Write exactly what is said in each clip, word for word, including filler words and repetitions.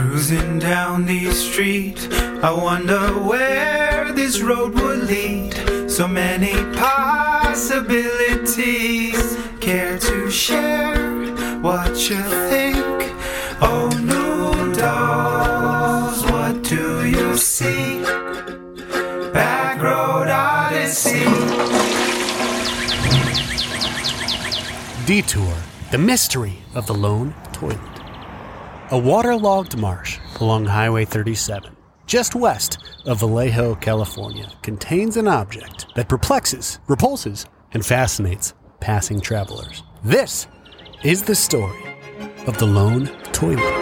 Cruising down the street, I wonder where this road would lead. So many possibilities. Care to share what you think? Oh, new dolls, what do you see? Back Road Odyssey. Detour, the mystery of the lone toilet. A waterlogged marsh along Highway thirty-seven, just west of Vallejo, California, contains an object that perplexes, repulses, and fascinates passing travelers. This is the story of the lone toilet.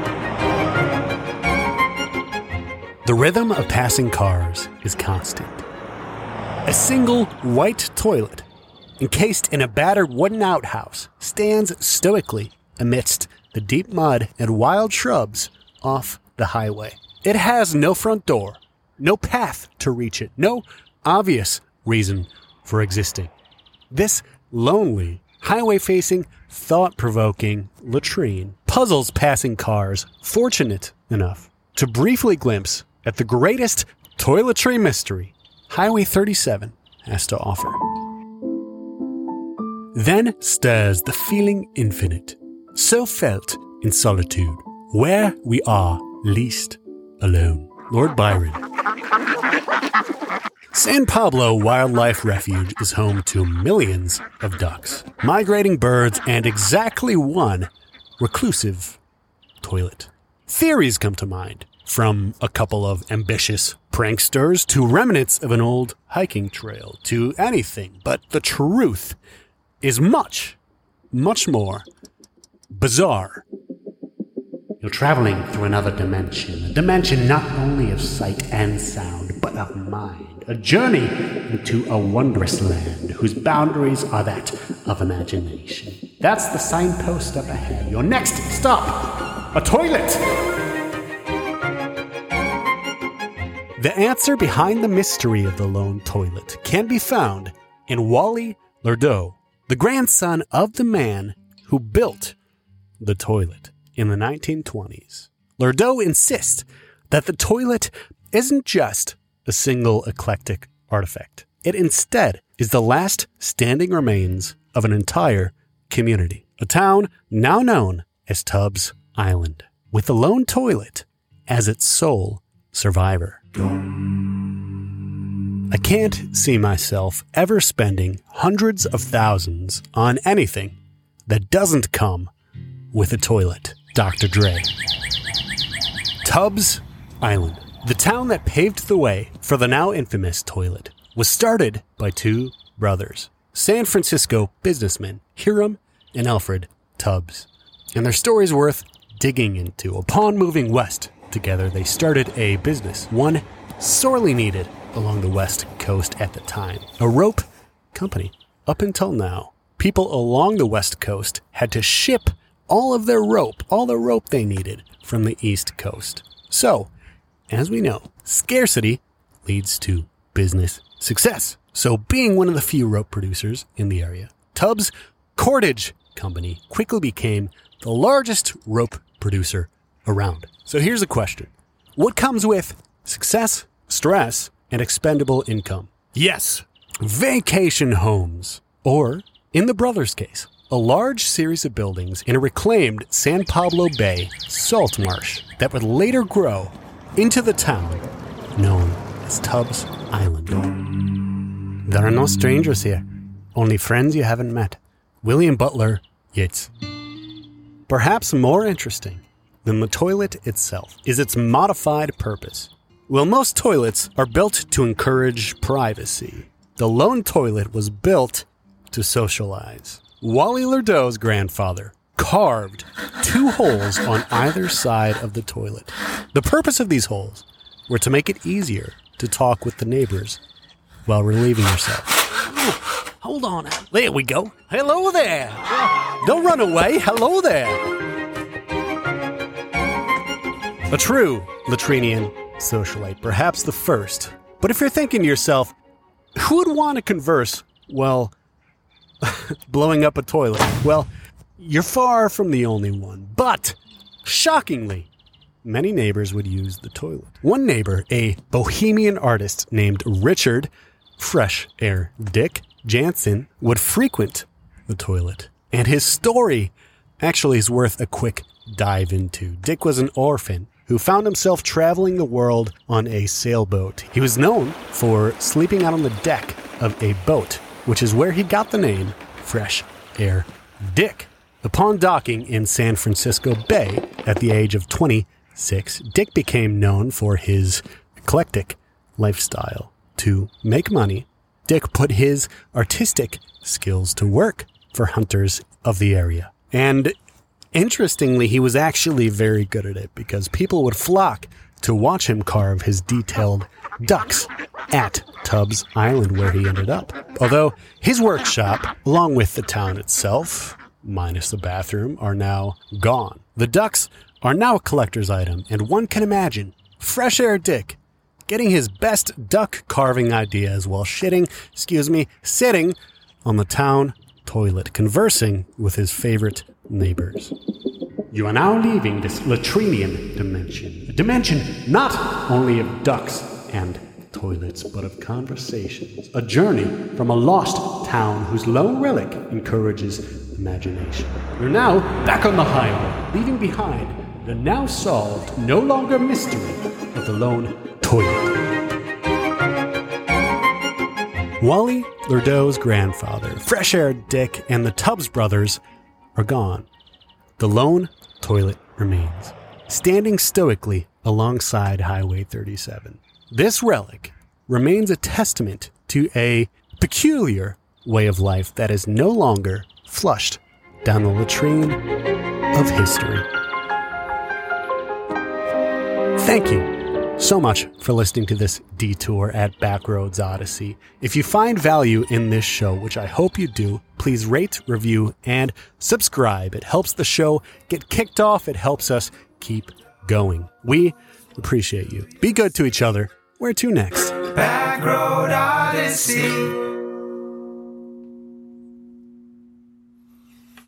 The rhythm of passing cars is constant. A single white toilet, encased in a battered wooden outhouse, stands stoically amidst the deep mud and wild shrubs off the highway. It has no front door, no path to reach it, no obvious reason for existing. This lonely, highway-facing, thought-provoking latrine puzzles passing cars fortunate enough to briefly glimpse at the greatest toiletry mystery Highway thirty-seven has to offer. Then stirs the feeling infinite, so felt in solitude, where we are least alone. Lord Byron. San Pablo Wildlife Refuge is home to millions of ducks, migrating birds, and exactly one reclusive toilet. Theories come to mind, from a couple of ambitious pranksters to remnants of an old hiking trail to anything, but the truth is much, much more bizarre. You're traveling through another dimension, a dimension not only of sight and sound, but of mind, a journey into a wondrous land whose boundaries are that of imagination. That's the signpost up ahead. Your next stop, a toilet! The answer behind the mystery of the lone toilet can be found in Wally Lerdoux, the grandson of the man who built the toilet in the nineteen twenties. Lerdoux insists that the toilet isn't just a single eclectic artifact. It instead is the last standing remains of an entire community, a town now known as Tubbs Island, with the lone toilet as its sole survivor. I can't see myself ever spending hundreds of thousands on anything that doesn't come with a toilet. Doctor Dre. Tubbs Island, the town that paved the way for the now infamous toilet, was started by two brothers, San Francisco businessmen Hiram and Alfred Tubbs, and their story's worth digging into. Upon moving west together, they started a business, one sorely needed along the west coast at the time, a rope company. Up until now, people along the west coast had to ship all of their rope, all the rope they needed from the east coast. So, as we know, scarcity leads to business success. So being one of the few rope producers in the area, Tubbs Cordage Company quickly became the largest rope producer around. So here's a question. What comes with success, stress, and expendable income? Yes, vacation homes. Or, in the brothers' case, a large series of buildings in a reclaimed San Pablo Bay salt marsh that would later grow into the town known as Tubbs Island. There are no strangers here, only friends you haven't met. William Butler Yeats. Perhaps more interesting than the toilet itself is its modified purpose. Well, most toilets are built to encourage privacy. The lone toilet was built to socialize. Wally Lerdoux' grandfather carved two holes on either side of the toilet. The purpose of these holes were to make it easier to talk with the neighbors while relieving yourself. Oh, hold on. There we go. Hello there. Don't run away. Hello there. A true latrinian socialite, perhaps the first. But if you're thinking to yourself, who would want to converse while blowing up a toilet? Well, you're far from the only one. But, shockingly, many neighbors would use the toilet. One neighbor, a bohemian artist named Richard Fresh Air Dick Jansen, would frequent the toilet. And his story actually is worth a quick dive into. Dick was an orphan who found himself traveling the world on a sailboat. He was known for sleeping out on the deck of a boat, which is where he got the name Fresh Air Dick. Upon docking in San Francisco Bay at the age of twenty-six, Dick became known for his eclectic lifestyle. To make money, Dick put his artistic skills to work for hunters of the area. And interestingly, he was actually very good at it because people would flock to watch him carve his detailed ducks at Tubbs Island, where he ended up. Although his workshop, along with the town itself, minus the bathroom, are now gone. The ducks are now a collector's item, and one can imagine Fresh Air Dick getting his best duck carving ideas while shitting, excuse me, sitting on the town toilet, conversing with his favorite neighbors. You are now leaving this latrinian dimension, a dimension not only of ducks and toilets, but of conversations, a journey from a lost town whose lone relic encourages imagination. You're now back on the highway, leaving behind the now solved, no longer mystery of the lone toilet. Wally Lurdo's grandfather, Fresh Air Dick, and the Tubbs brothers are gone. The lone toilet remains, standing stoically alongside Highway thirty-seven. This relic remains a testament to a peculiar way of life that is no longer flushed down the latrine of history. Thank you so much for listening to this detour at Backroads Odyssey. If you find value in this show, which I hope you do, please rate, review, and subscribe. It helps the show get kicked off. It helps us keep going. We appreciate you. Be good to each other. Where to next? Backroad Odyssey.